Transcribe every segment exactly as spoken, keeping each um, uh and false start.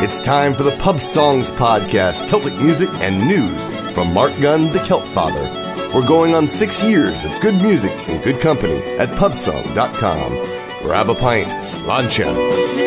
It's time for the Pub Songs Podcast, Celtic music and news from Mark Gunn, the Celt Father. We're going on six years of good music and good company at pub song dot com. Grab a pint, sláinte.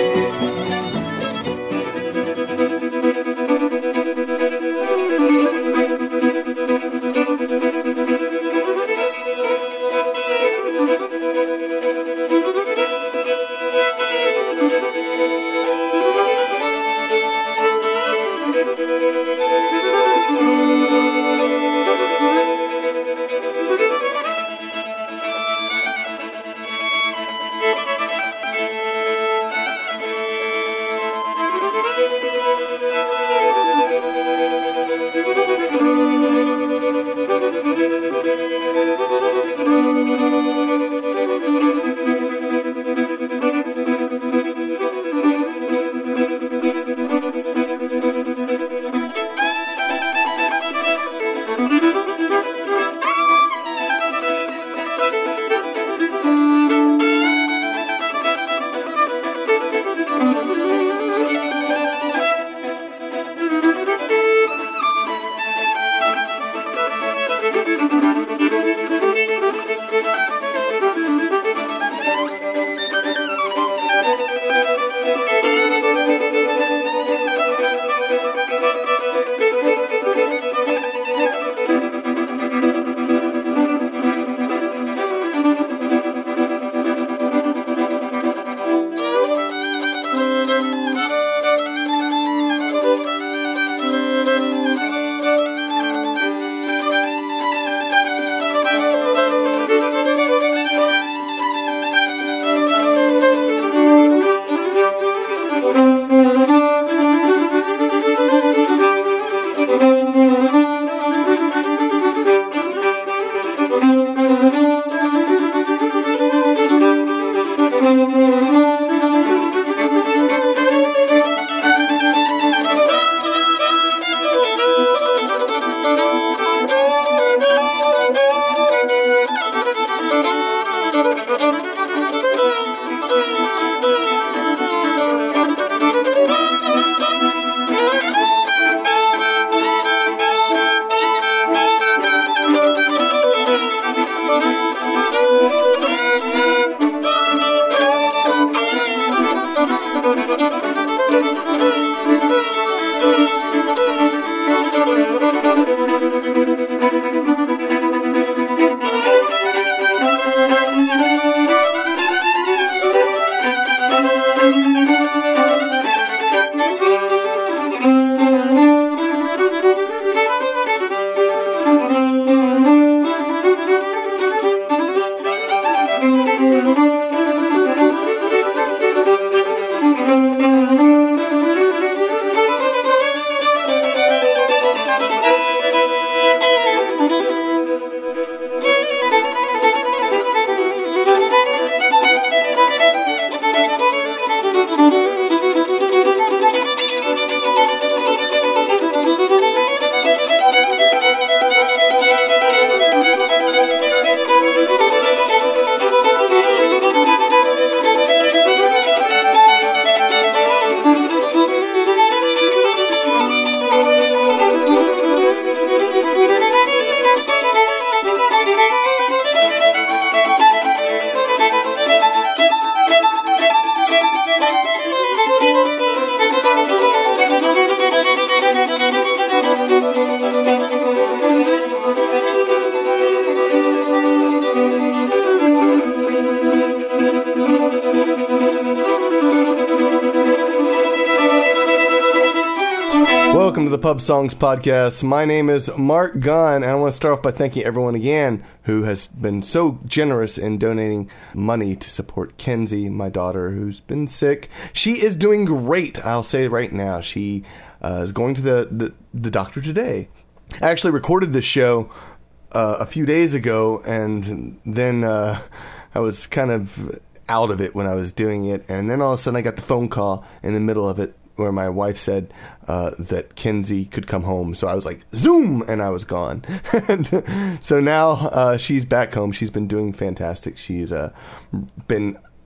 Welcome to the Pub Songs Podcast. My name is Mark Gunn, and I want to start off by thanking everyone again who has been so generous in donating money to support Kenzie, my daughter, who's been sick. She is doing great, I'll say right now. She uh, is going to the, the, the doctor today. I actually recorded this show uh, a few days ago, and then uh, I was kind of out of it when I was doing it, and then all of a sudden I got the phone call in the middle of it where my wife said uh, that Kenzie could come home. So I was like, zoom, and I was gone. And so now uh, she's back home. She's been doing fantastic. She's uh, been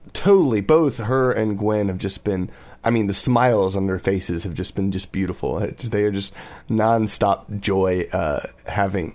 totally, both her and Gwen have just been, I mean, the smiles on their faces have just been just beautiful. It's, they are just nonstop joy uh, having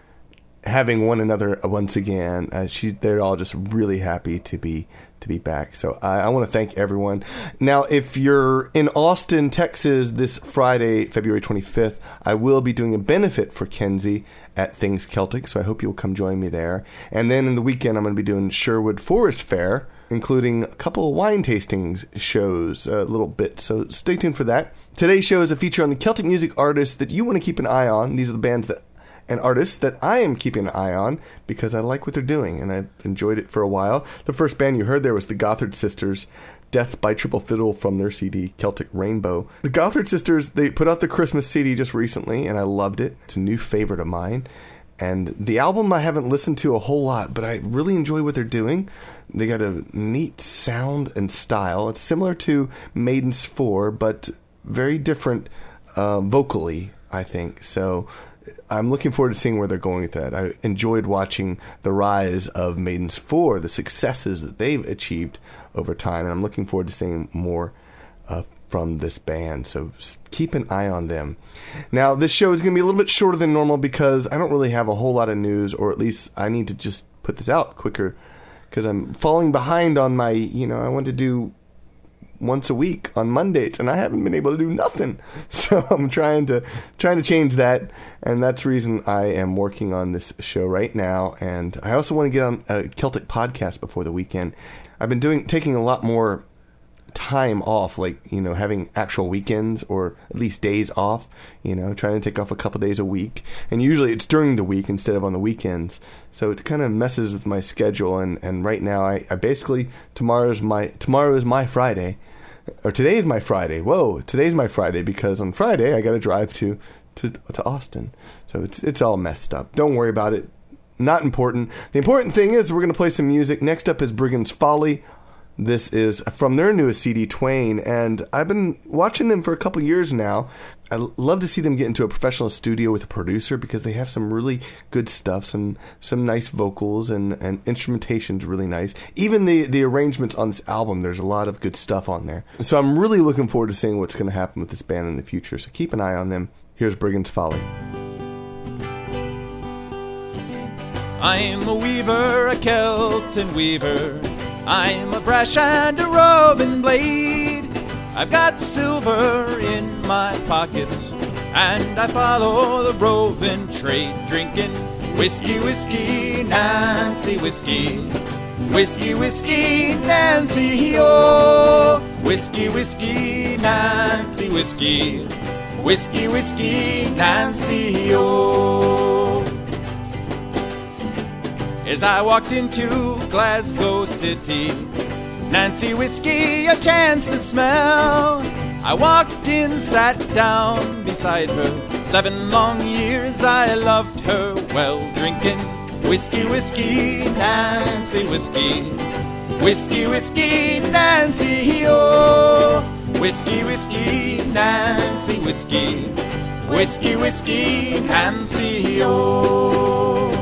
having one another once again. Uh, she, they're all just really happy to be to be back. So I, I want to thank everyone. Now, if you're in Austin, Texas, this Friday, February twenty-fifth, I will be doing a benefit for Kenzie at Things Celtic. So I hope you'll come join me there. And then in the weekend, I'm going to be doing Sherwood Forest Fair, including a couple of wine tastings shows, a little bit. So stay tuned for that. Today's show is a feature on the Celtic music artists that you want to keep an eye on. These are the bands that and artists that I am keeping an eye on because I like what they're doing and I've enjoyed it for a while. The first band you heard there was the Gothard Sisters, Death by Triple Fiddle, from their C D Celtic Rainbow. The Gothard Sisters, they put out the Christmas C D just recently and I loved it. It's a new favorite of mine. And the album I haven't listened to a whole lot, but I really enjoy what they're doing. They got a neat sound and style. It's similar to Maiden's Four, but very different uh, vocally, I think. So I'm looking forward to seeing where they're going with that. I enjoyed watching the rise of Maiden's Four, the successes that they've achieved over time, and I'm looking forward to seeing more uh, from this band. So keep an eye on them. Now, this show is going to be a little bit shorter than normal because I don't really have a whole lot of news, or at least I need to just put this out quicker because I'm falling behind on my, you know, I want to do once a week on Mondays, and I haven't been able to do nothing. So I'm trying to trying to change that, and that's the reason I am working on this show right now. And I also want to get on a Celtic podcast before the weekend. I've been doing taking a lot more time off, like, you know, having actual weekends or at least days off, you know, trying to take off a couple days a week. And usually it's during the week instead of on the weekends. So it kind of messes with my schedule. And, and right now I, I basically, tomorrow's my, tomorrow is my Friday. Or today is my Friday. Whoa, today's my Friday because on Friday I got to drive to, to to Austin. So it's it's all messed up. Don't worry about it. Not important. The important thing is we're going to play some music. Next up is Brigand's Folly. This is from their newest C D, Twain, and I've been watching them for a couple years now. I love to see them get into a professional studio with a producer because they have some really good stuff, some some nice vocals, and, and instrumentation's really nice. Even the, the arrangements on this album, there's a lot of good stuff on there. So I'm really looking forward to seeing what's going to happen with this band in the future. So keep an eye on them. Here's Brigand's Folly. I'm a weaver, a Celtic weaver. I'm a brash and a roving blade. I've got silver in my pockets, and I follow the roving trade, drinking whiskey, whiskey, Nancy whiskey. Whiskey, whiskey, Nancy, oh. Whiskey, whiskey, Nancy whiskey. Whiskey, whiskey, Nancy, oh. As I walked into Glasgow City, Nancy whiskey a chance to smell. I walked in, sat down beside her. Seven long years I loved her well, drinking whiskey, whiskey, Nancy whiskey. Whiskey, whiskey, Nancy, oh. Whiskey, whiskey, Nancy whiskey. Whiskey, whiskey, Nancy, oh.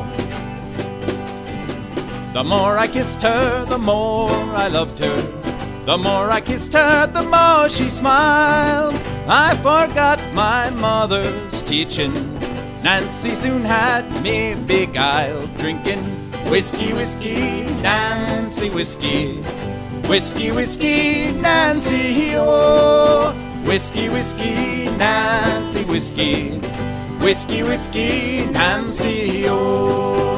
The more I kissed her, the more I loved her. The more I kissed her, the more she smiled. I forgot my mother's teaching. Nancy soon had me beguiled, drinking whiskey, whiskey, Nancy whiskey. Whiskey, whiskey, Nancy, oh. Whiskey, whiskey, Nancy whiskey. Whiskey, whiskey, Nancy, oh.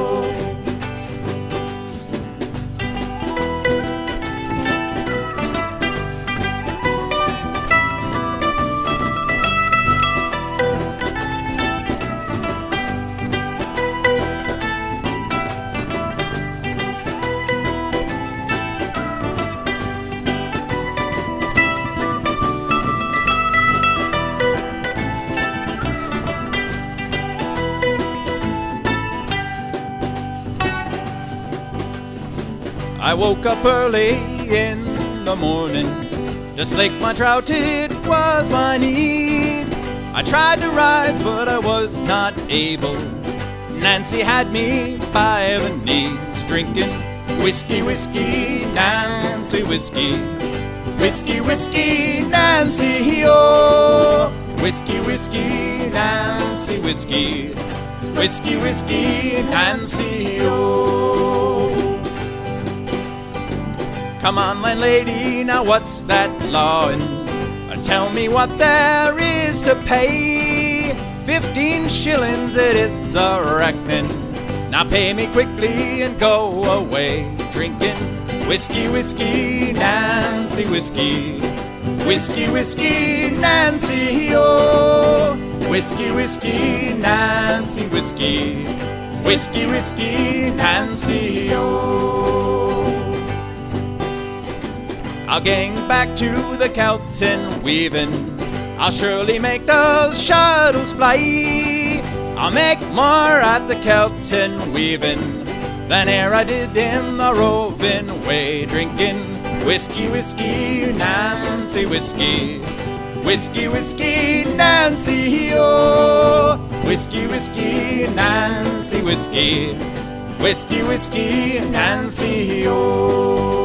I woke up early in the morning to slake my trout, it was my need. I tried to rise, but I was not able. Nancy had me by the knees, drinking Whiskey, whiskey, Nancy, whiskey. Whiskey, whiskey, Nancy, oh. Whiskey, whiskey, Nancy, whiskey. Whiskey, whiskey, Nancy, oh. Come on, landlady, now what's that lawin'? Tell me what there is to pay. Fifteen shillings it is the reckoning. Now pay me quickly and go away. Drinking whiskey, whiskey, Nancy, whiskey. Whiskey, whiskey, Nancy, oh. Whiskey, whiskey, Nancy, whiskey. Whiskey, whiskey, Nancy, oh. I'll gang back to the Kelton weaving. I'll surely make those shuttles fly. I'll make more at the Kelton weaving than e'er I did in the roving way. Drinking whiskey, whiskey, Nancy, whiskey. Whiskey, whiskey, Nancy, oh. Whiskey, whiskey, Nancy, whiskey. Whiskey, whiskey, Nancy, oh.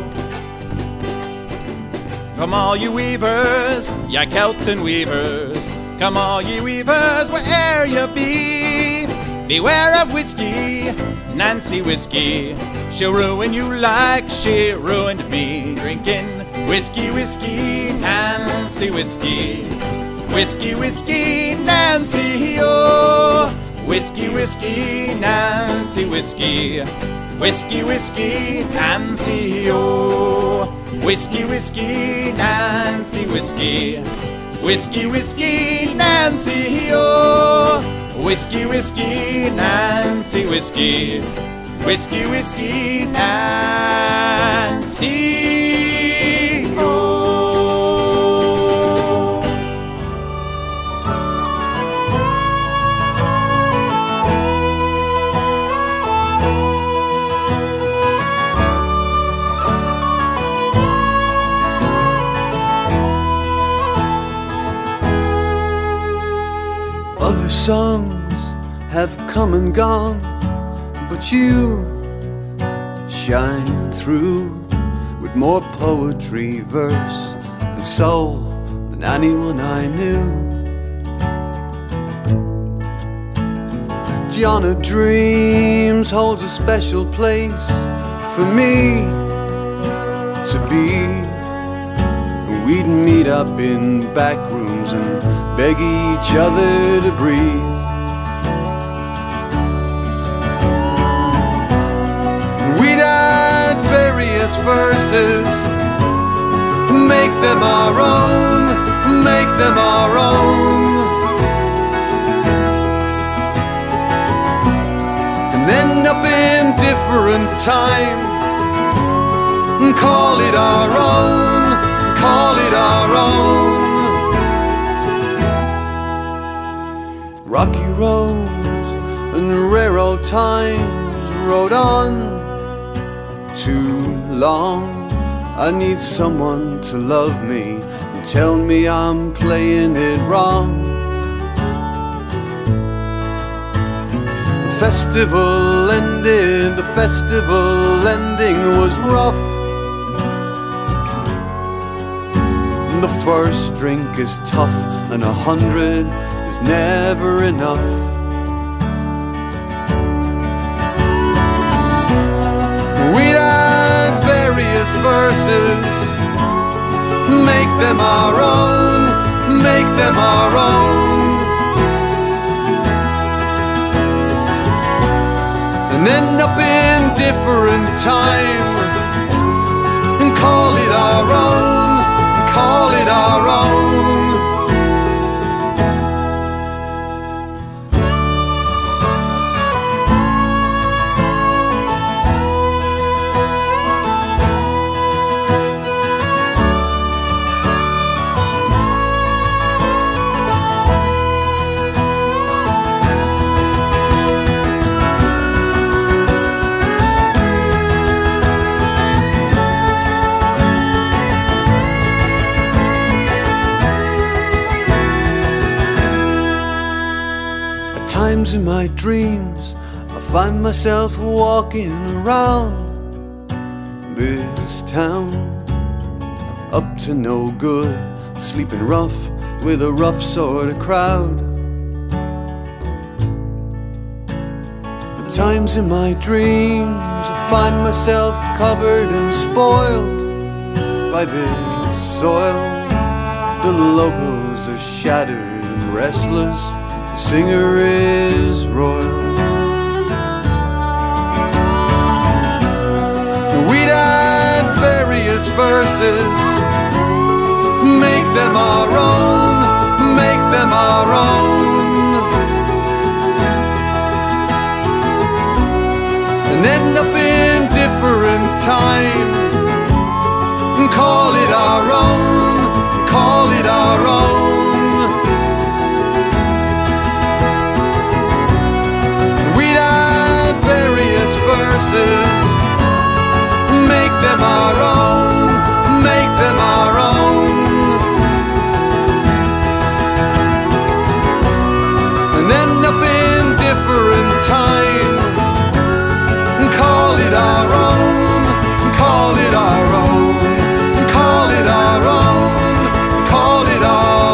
Come all you weavers, ya Kelton weavers. Come all ye weavers, where'er you be. Beware of whiskey, Nancy whiskey. She'll ruin you like she ruined me. Drinking whiskey, whiskey, Nancy whiskey. Whiskey, whiskey, Nancy, oh. Whiskey, whiskey, Nancy whiskey. Whiskey, whiskey, Nancy, oh. Whiskey, whiskey, Nancy, whiskey. Whiskey, whiskey, Nancy, oh. Whiskey, whiskey, Nancy, whiskey. Whiskey, whiskey, Nancy, oh. Other songs have come and gone, but you shine through with more poetry, verse, and soul than anyone I knew. Gianna Dreams holds a special place for me to be. We'd meet up in back rooms and beg each other to breathe. We'd add various verses, make them our own, make them our own, and end up in different time and call it our own, call it our own. Rocky roads and rare old times rode on too long. I need someone to love me and tell me I'm playing it wrong. The festival ended, the festival ending was rough. And the first drink is tough and a hundred is never enough. We'd add various verses, make them our own, make them our own, and end up in different time and call it our own, call it our own. In my dreams, I find myself walking around this town, up to no good, sleeping rough with a rough sort of crowd. At times in my dreams I find myself covered and spoiled by this soil. The locals are shattered and restless, the singer is royal. We'd add various verses, make them our own, make them our own, and end up in different time, and call it our own, call it our own. We'd add various verses, make them our own, make them our own, and end up in different time, and call it our own, and call it our own, and call it our own, and call it our own.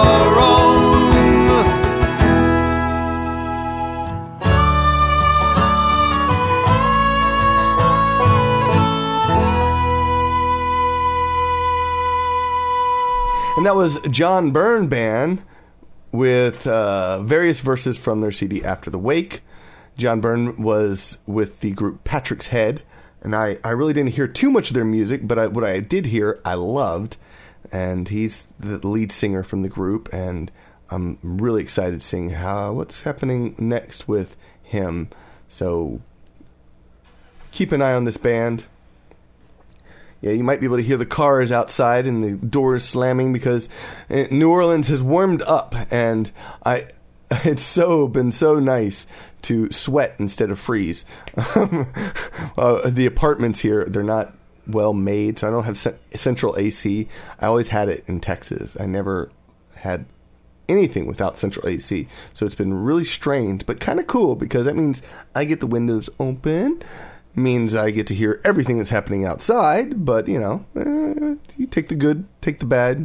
And that was John Byrne Band with uh, various verses from their C D After the Wake. John Byrne was with the group Patrick's Head, and I, I really didn't hear too much of their music, but I, what I did hear, I loved. And he's the lead singer from the group, and I'm really excited to see how what's happening next with him. So keep an eye on this band. Yeah, you might be able to hear the cars outside and the doors slamming because New Orleans has warmed up, and I it's so been so nice to sweat instead of freeze. uh, the apartments here, they're not well made, so I don't have central A C. I always had it in Texas. I never had anything without central A C, so it's been really strange, but kind of cool because that means I get the windows open. Means I get to hear everything that's happening outside, but you know, eh, you take the good, take the bad,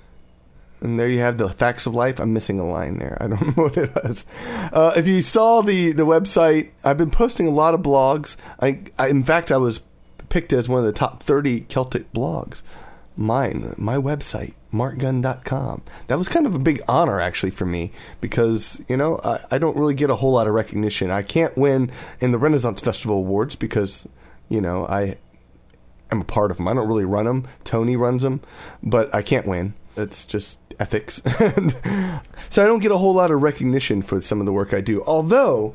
and there you have the facts of life. I'm missing a line there. I don't know what it was. Uh, if you saw the the website, I've been posting a lot of blogs. I, I in fact, I was picked as one of the top thirty Celtic blogs. Mine, my website, mark gunn dot com. That was kind of a big honor, actually, for me, because, you know, I, I don't really get a whole lot of recognition. I can't win in the Renaissance Festival Awards because, you know, I am a part of them. I don't really run them. Tony runs them, but I can't win. It's just ethics. So I don't get a whole lot of recognition for some of the work I do. Although,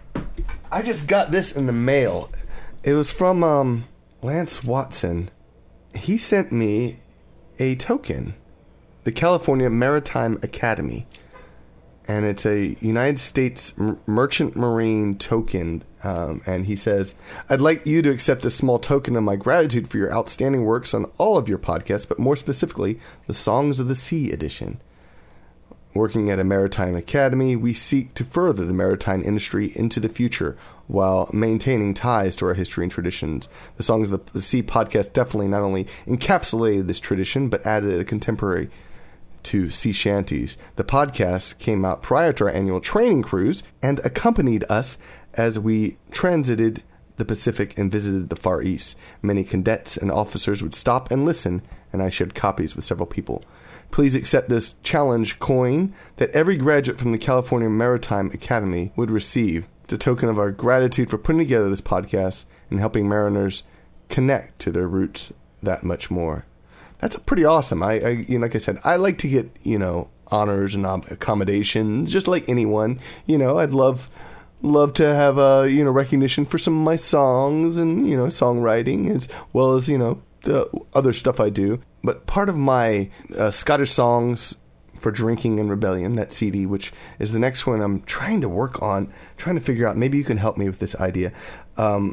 I just got this in the mail. It was from um, Lance Watson. He sent me a token, the California Maritime Academy, and it's a United States Merchant Marine token, um, and he says, I'd like you to accept this small token of my gratitude for your outstanding works on all of your podcasts, but more specifically, the Songs of the Sea edition. Working at a maritime academy, we seek to further the maritime industry into the future while maintaining ties to our history and traditions. The Songs of the Sea podcast definitely not only encapsulated this tradition, but added a contemporary to sea shanties. The podcast came out prior to our annual training cruise and accompanied us as we transited the Pacific and visited the Far East. Many cadets and officers would stop and listen, and I shared copies with several people. Please accept this challenge coin that every graduate from the California Maritime Academy would receive. It's a token of our gratitude for putting together this podcast and helping mariners connect to their roots that much more. That's pretty awesome. I, I you know, like I said, I like to get, you know, honors and accommodations, just like anyone. You know, I'd love love to have a, you know, recognition for some of my songs and, you know, songwriting, as well as, you know, the other stuff I do. But part of my uh, Scottish Songs for Drinking and Rebellion, that C D, which is the next one I'm trying to work on, trying to figure out, maybe you can help me with this idea. Um,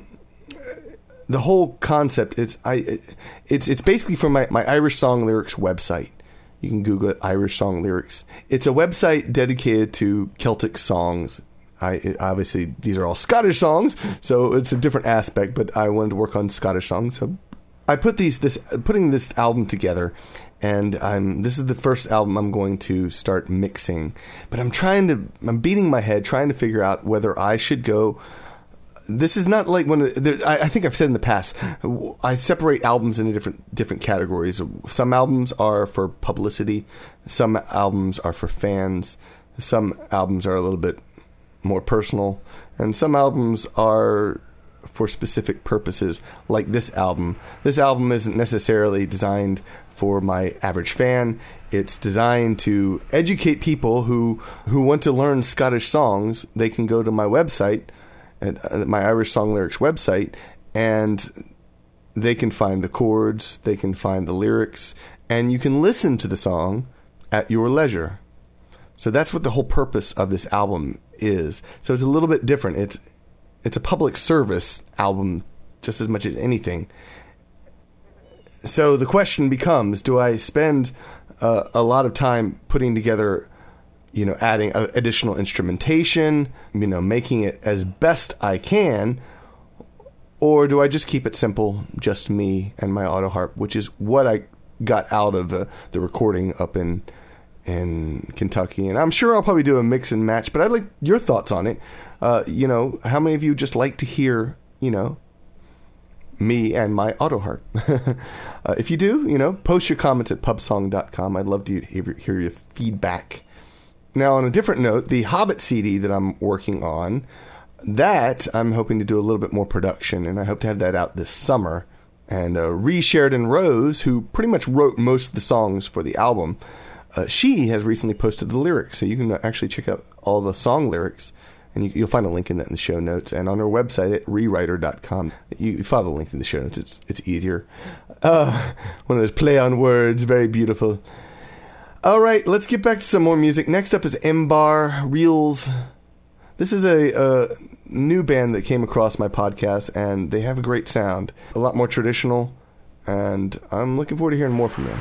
the whole concept is, I it's it's basically from my, my Irish Song Lyrics website. You can Google it, Irish Song Lyrics. It's a website dedicated to Celtic songs. I obviously, these are all Scottish songs, so it's a different aspect, but I wanted to work on Scottish songs, so I put these this putting this album together, and I'm this is the first album I'm going to start mixing. But I'm trying to I'm beating my head trying to figure out whether I should go. This is not like when I, I think I've said in the past. I separate albums into different different categories. Some albums are for publicity. Some albums are for fans. Some albums are a little bit more personal, and some albums are for specific purposes, like this album. This album isn't necessarily designed for my average fan. It's designed to educate people who who want to learn Scottish songs. They can go to my website, at uh, my Irish Song Lyrics website, and they can find the chords, they can find the lyrics, and you can listen to the song at your leisure. So that's what the whole purpose of this album is. So it's a little bit different. It's it's a public service album just as much as anything. So the question becomes, do I spend uh, a lot of time putting together, you know, adding uh, additional instrumentation, you know, making it as best I can, or do I just keep it simple, just me and my auto harp, which is what I got out of uh, the recording up in in Kentucky. And I'm sure I'll probably do a mix and match, but I'd like your thoughts on it. Uh, you know, how many of you just like to hear, you know, me and my auto harp? uh, if you do, you know, post your comments at pub song dot com. I'd love to hear, hear your feedback. Now, on a different note, the Hobbit C D that I'm working on, that I'm hoping to do a little bit more production, and I hope to have that out this summer. And uh, Ree Sheridan Rose, who pretty much wrote most of the songs for the album, uh, she has recently posted the lyrics, so you can actually check out all the song lyrics, and you, you'll find a link in that in the show notes, and on her website at rewriter dot com. You, you follow the link in the show notes, it's, it's easier. Uh, one of those play on words, very beautiful. All right, let's get back to some more music. Next up is M-Bar Reels. This is a, a new band that came across my podcast, and they have a great sound. A lot more traditional, and I'm looking forward to hearing more from them.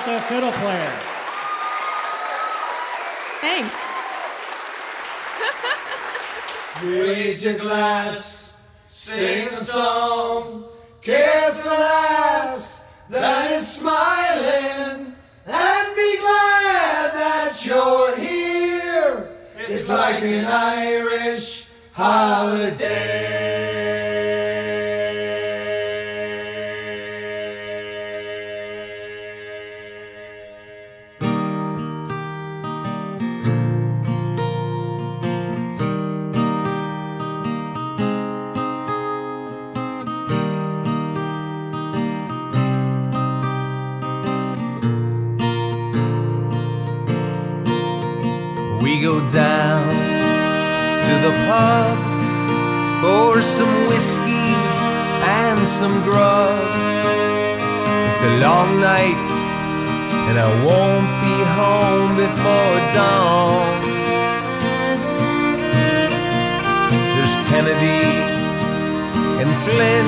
alto fiddle player. Thanks. Raise your glass, sing a song, kiss a lass that is smiling, and be glad that you're here. It's like an Irish holiday. We go down to the pub for some whiskey and some grub. It's a long night and I won't be home before dawn. There's Kennedy and Flynn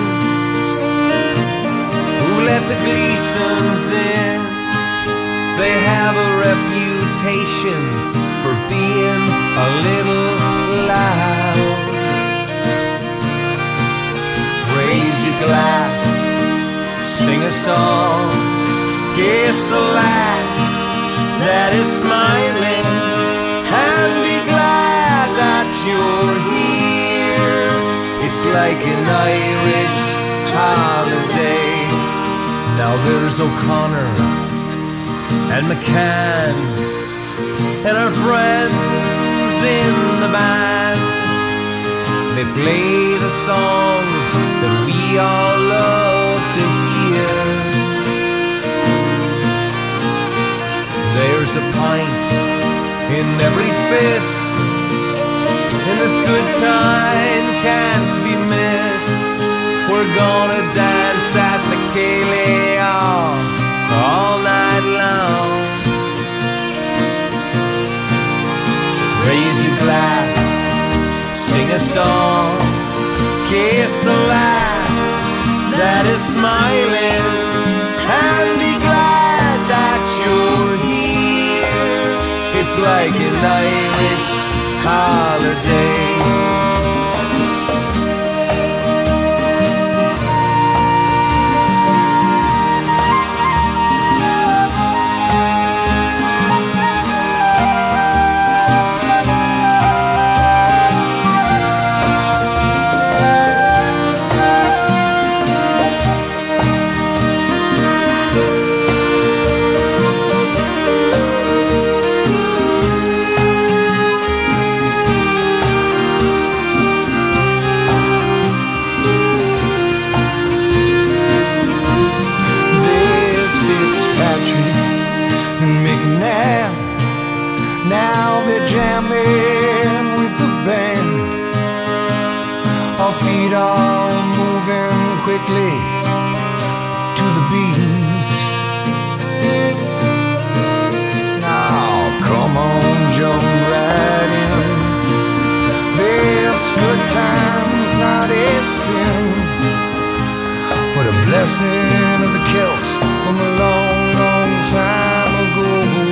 who let the Gleasons in. They have a reputation for being a little loud. Raise your glass, sing a song, kiss the lass that is smiling, and be glad that you're here. It's like an Irish holiday. Now there's O'Connor and McCann and our friends in the band. They play the songs that we all love to hear. There's a pint in every fist, and this good time can't be missed. We're gonna dance at the Ceilidh all night long. Raise your glass, sing a song, kiss the lass that is smiling, and be glad that you're here. It's like an Irish holiday. Now they're jamming with the band. Our feet are moving quickly to the beat. Now come on, jump right in. This good time's not a sin, but a blessing of the Celts from a long, long time ago.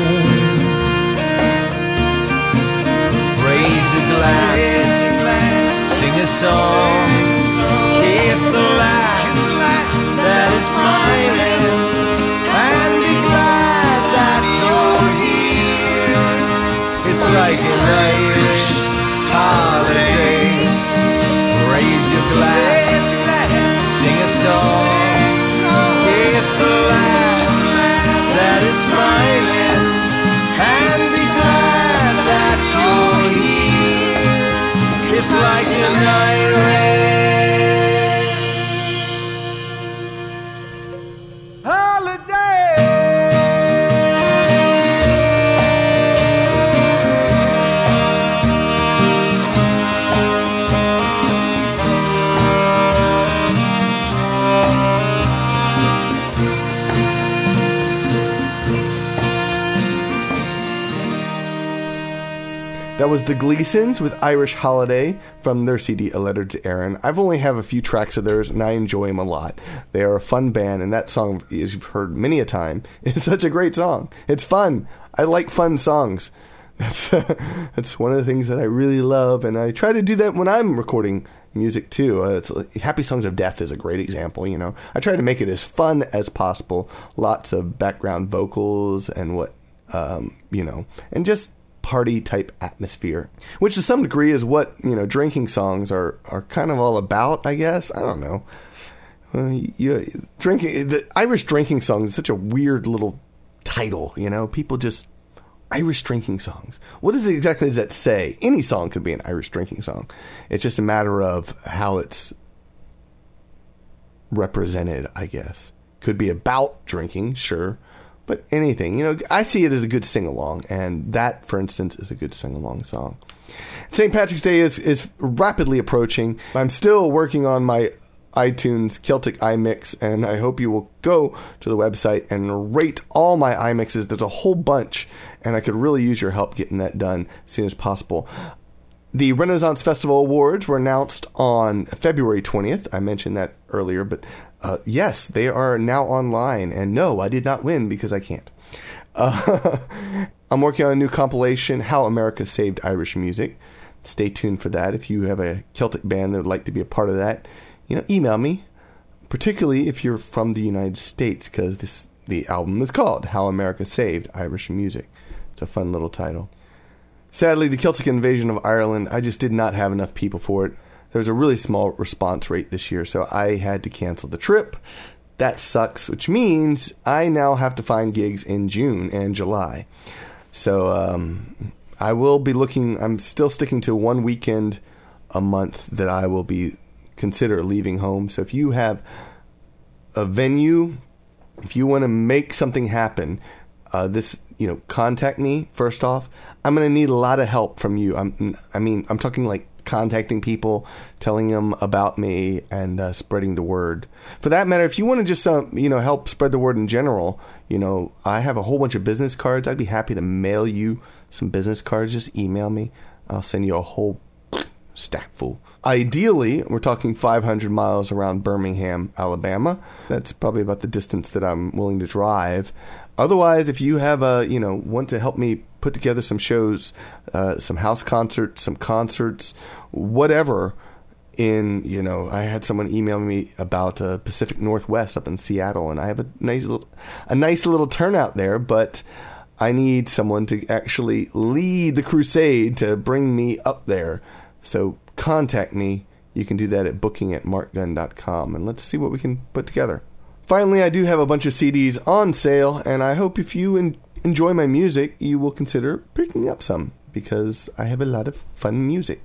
Raise a glass, sing a song, kiss the lass that is smiling, and be glad that you're here. It's like an Irish holiday. Raise your glass, sing a song, kiss the lass that is smiling, and be glad that you're here. It's like an Irish holiday. That was The Gleasons with Irish Holiday from their C D, A Letter to Erin. I've only have a few tracks of theirs, and I enjoy them a lot. They are a fun band, and that song, as you've heard many a time, is such a great song. It's fun. I like fun songs. That's, uh, that's one of the things that I really love, and I try to do that when I'm recording music too. Uh, it's, Happy Songs of Death is a great example, you know. I try to make it as fun as possible. Lots of background vocals and what, um, you know, and just party type atmosphere, which to some degree is what, you know, drinking songs are, are kind of all about, I guess. I don't know. Uh, you, drinking, the Irish drinking song is such a weird little title, you know. People just, Irish drinking songs. What is it exactly does that say? Any song could be an Irish drinking song. It's just a matter of how it's represented, I guess. Could be about drinking, sure, but anything. You know, I see it as a good sing-along, and that, for instance, is a good sing-along song. Saint Patrick's Day is, is rapidly approaching. I'm still working on my iTunes Celtic iMix, and I hope you will go to the website and rate all my iMixes. There's a whole bunch, and I could really use your help getting that done as soon as possible. The Renaissance Festival Awards were announced on February twentieth. I mentioned that earlier, but uh, yes, they are now online, and no, I did not win because I can't. Uh, I'm working on a new compilation, How America Saved Irish Music. Stay tuned for that. If you have a Celtic band that would like to be a part of that, you know, email me, particularly if you're from the United States, because this the album is called How America Saved Irish Music. It's a fun little title. Sadly, the Celtic invasion of Ireland, I just did not have enough people for it. There was a really small response rate this year, so I had to cancel the trip. That sucks, which means I now have to find gigs in June and July. So um, I will be looking, I'm still sticking to one weekend a month that I will be consider leaving home. So if you have a venue, if you want to make something happen, uh, this, you know, contact me first off. I'm going to need a lot of help from you. I'm, I mean, I'm talking like contacting people, telling them about me, and uh, spreading the word. For that matter, if you want to just, uh, you know, help spread the word in general, you know, I have a whole bunch of business cards. I'd be happy to mail you some business cards. Just email me. I'll send you a whole stack full. Ideally, we're talking five hundred miles around Birmingham, Alabama. That's probably about the distance that I'm willing to drive. Otherwise, if you have a, you know, want to help me put together some shows, uh, some house concerts, some concerts, whatever, in, you know, I had someone email me about uh, Pacific Northwest up in Seattle, and I have a nice little, a nice little turnout there, but I need someone to actually lead the crusade to bring me up there. So contact me. You can do that at booking at mark gunn dot com, and let's see what we can put together. Finally, I do have a bunch of C Ds on sale, and I hope if you en- enjoy my music, you will consider picking up some, because I have a lot of fun music.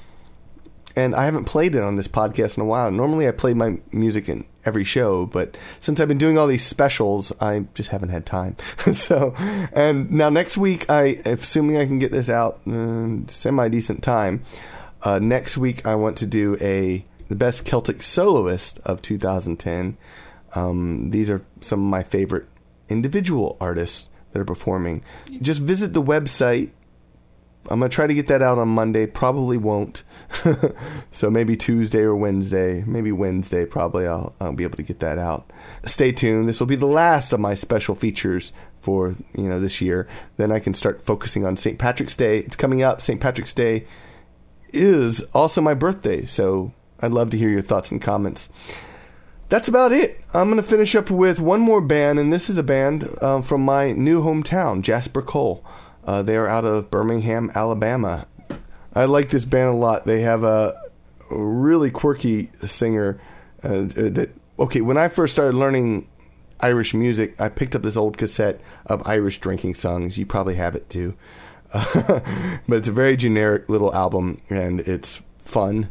And I haven't played it on this podcast in a while. Normally I play my music in every show, but since I've been doing all these specials, I just haven't had time. So, and now next week, I, assuming I can get this out in semi-decent time, uh, next week I want to do a the best Celtic soloist of two thousand ten. Um, these are some of my favorite individual artists that are performing. Just visit the website. I'm going to try to get that out on Monday. Probably won't. So maybe Tuesday or Wednesday. Maybe Wednesday probably I'll, I'll be able to get that out. Stay tuned. This will be the last of my special features for, you know, this year. Then I can start focusing on Saint Patrick's Day. It's coming up. Saint Patrick's Day is also my birthday. So I'd love to hear your thoughts and comments. That's about it. I'm going to finish up with one more band, and this is a band uh, from my new hometown, Jasper Cole. Uh, they are out of Birmingham, Alabama. I like this band a lot. They have a, a really quirky singer. Uh, that okay, when I first started learning Irish music, I picked up this old cassette of Irish drinking songs. You probably have it too. Uh, but it's a very generic little album, and it's fun.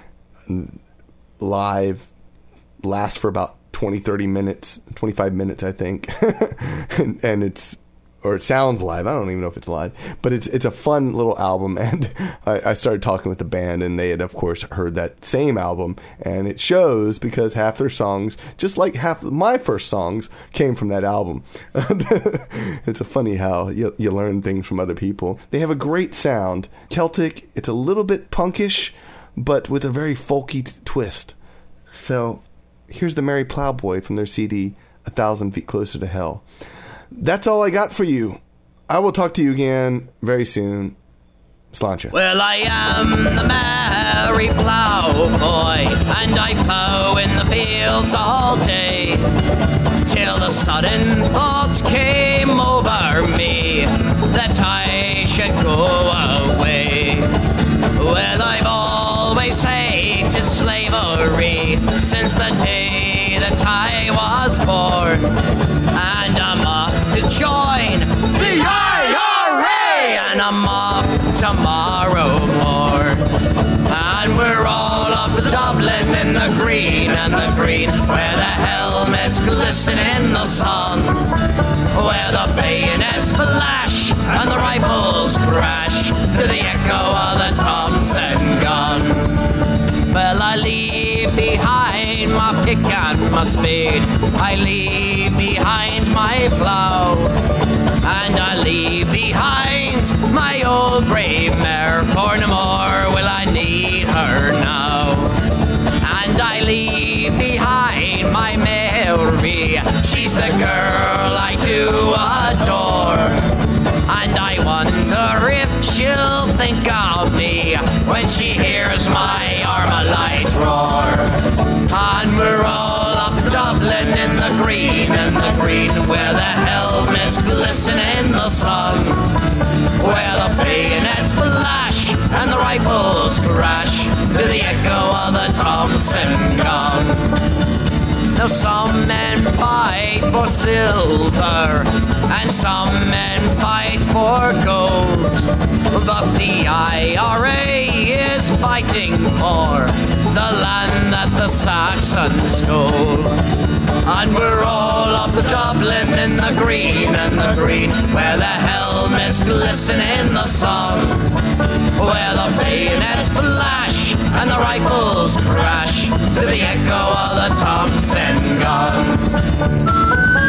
Live. Lasts for about twenty, thirty minutes, twenty-five minutes, I think. and, and it's or it sounds live. I don't even know if it's live, but it's it's a fun little album. And I, I started talking with the band, and they had, of course, heard that same album. And it shows because half their songs, just like half my first songs, came from that album. It's a funny how you, you learn things from other people. They have a great sound. Celtic, it's a little bit punkish, but with a very folky t- twist. So here's the Merry Plowboy from their C D, A Thousand Feet Closer to Hell. That's all I got for you. I will talk to you again very soon. Sláinte. Well, I am the merry ploughboy, and I plough in the fields all day, till the sudden thoughts came over me that I should go away. Well, I've always hated slavery since the day that I was born, and I'm off to join the I R A, and I'm off tomorrow morn. And we're all off to Dublin in the green and the green, where the helmets glisten in the sun, where the bayonets flash and the rifles crash to the echo of the Thompson gun. Well, I leave behind my pick and my spade, I leave behind my plough, and I leave behind my old grey mare, for no more will I need her now. And I leave behind my Mary, she's the girl I do adore, and I wonder if she'll think of me when she hears my Armalite roar. And we're all off to Dublin in the green and the green, where the helmets glisten in the sun, where the bayonets flash and the rifles crash to the echo of the Thompson gun. Now some men fight for silver, and some men fight for gold, but the I R A is fighting for the land that the Saxons stole. And we're all off to Dublin in the green and the green, where the helmets glisten in the sun, where the bayonets flash and the rifles crash to the echo of the Thompson gun.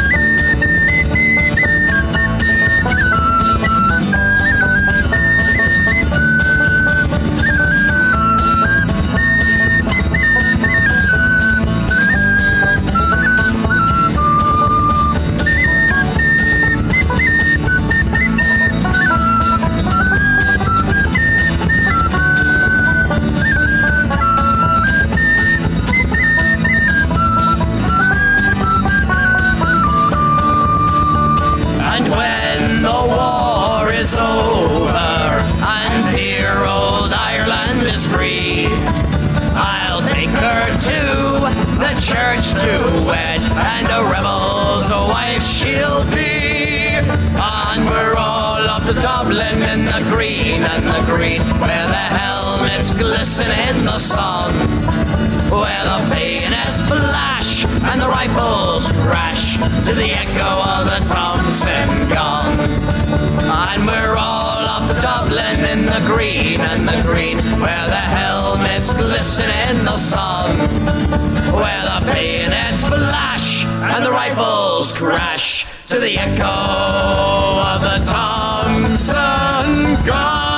Is over and dear old Ireland is free, I'll take her to the church to wed, and a rebel's wife she'll be. And we're all off to Dublin in the green and the green, where the helmets glisten in the sun, where the bayonets flash and the rifles crash to the echo of the Thompson gun. And we're all off to Dublin in the green and the green, where the helmets glisten in the sun, where the bayonets flash and the rifles crash to the echo of the Thompson gun.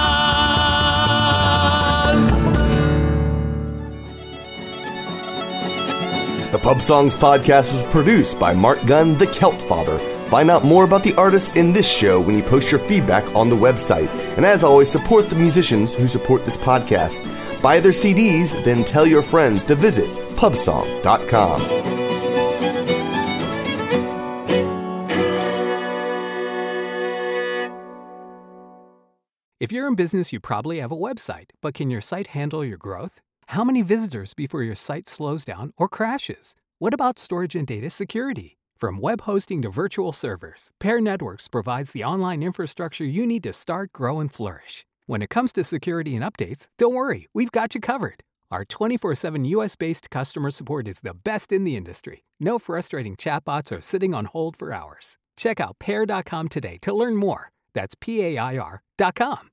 The Pub Songs Podcast was produced by Mark Gunn, the Celt Father. Find out more about the artists in this show when you post your feedback on the website. And as always, support the musicians who support this podcast. Buy their C Ds, then tell your friends to visit pub song dot com. If you're in business, you probably have a website, but can your site handle your growth? How many visitors before your site slows down or crashes? What about storage and data security? From web hosting to virtual servers, Pair Networks provides the online infrastructure you need to start, grow, and flourish. When it comes to security and updates, don't worry, we've got you covered. Our twenty-four seven U S-based customer support is the best in the industry. No frustrating chatbots or sitting on hold for hours. Check out pair dot com today to learn more. That's P A I R dot com.